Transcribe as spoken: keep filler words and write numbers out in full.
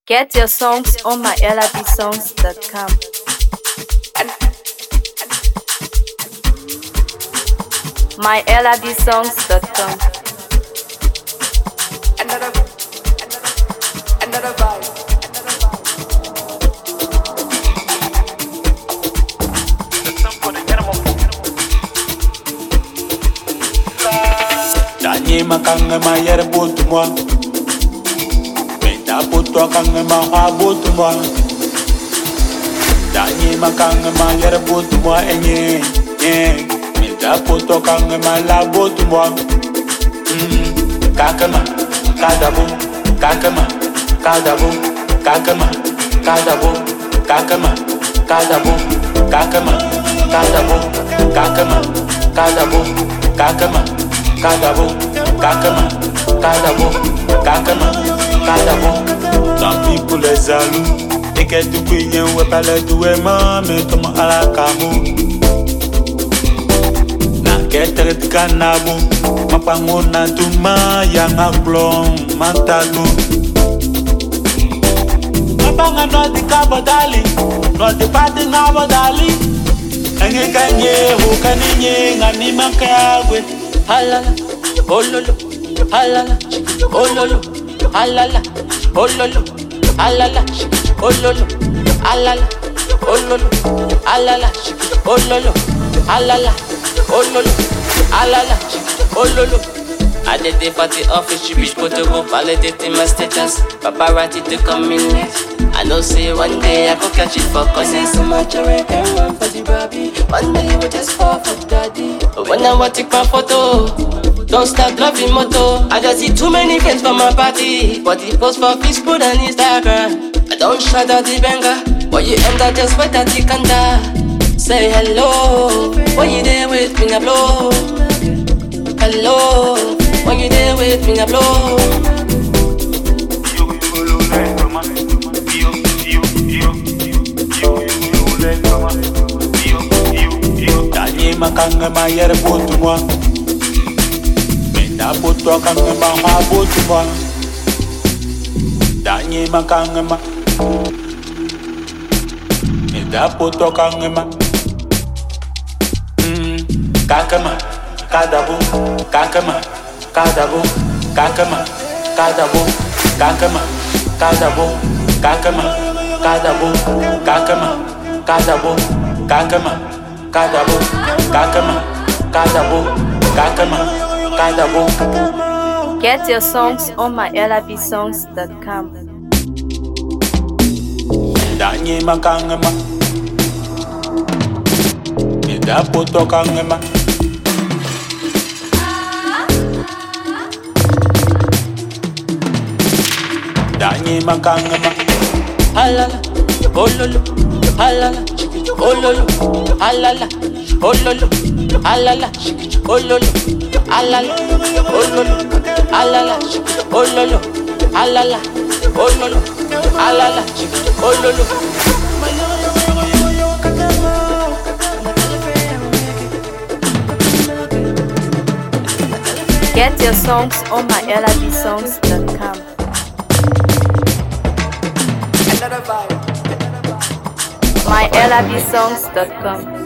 Get your songs on my L R B songs dot com. my L R B songs dot com. Another, another, another vibe. Danye makanga ma yere botu moi. Meta poto kanga ma ha botu moi. Danye makanga ma yere botu moi enye enye. Meta poto kanga ma la botu moi. Mm, kakama, kadabo, kakama, kadabo, kakama, kadabo, kakama, kadabo, kakama, kadabo, kakama, kadabo, kakama. Kadabo, kakama, kadabo, kakama, kadabo. Some people are jaloux. They get to be in with palette to a mom and to my alakamu. Na get it canabo, Mapangona to my young ablong, Mantano. Mapanga not the cabodali, not the party nabodali. And you can ye who can ye and Nimaka with. Halala, ololo, halala, ololo, halala, ololo, halala, ololo, halala, ololo, halala, ololo, halala, ololo, halala, ololo. I did it for the office, you reach Portugal, validating my status. Paparazzi to come in next. I know say one day I go catch it for cause it's so much I can run for the Barbie. One day we just fall for daddy. But when I want to take my photo, don't start loving motto. I just see too many friends for my party, but he post for Facebook and Instagram. I don't shout out the banger, but you end up just wait at the kanda. Say hello, when you there with me I blow. Hello, when you there with me I blow. Danye makanga ma yere botu moi. Meta poto kanga ma ha botu moi. Danye makanga ma. Meta poto kanga ma. Mm, kakama, kadabo, kakama, kadabo, kakama, kadabo, kakama, kadabo, kakama, kadabo, kakama, kadabo, kakama, kadabo, kakama, kadabo, kakama, kadabo. Get your songs on my L R B songs dot com. Danye makanga ma. Meda poto kanga ma. Danye makanga ma. Halala, ololo, halala, ololo, halala, ololo, halala, ololo, halala, ololo, halala, ololo, halala, ololo, halala, ololo. Get your songs on my L R B songs dot com. Another vibe. my L R B songs dot com.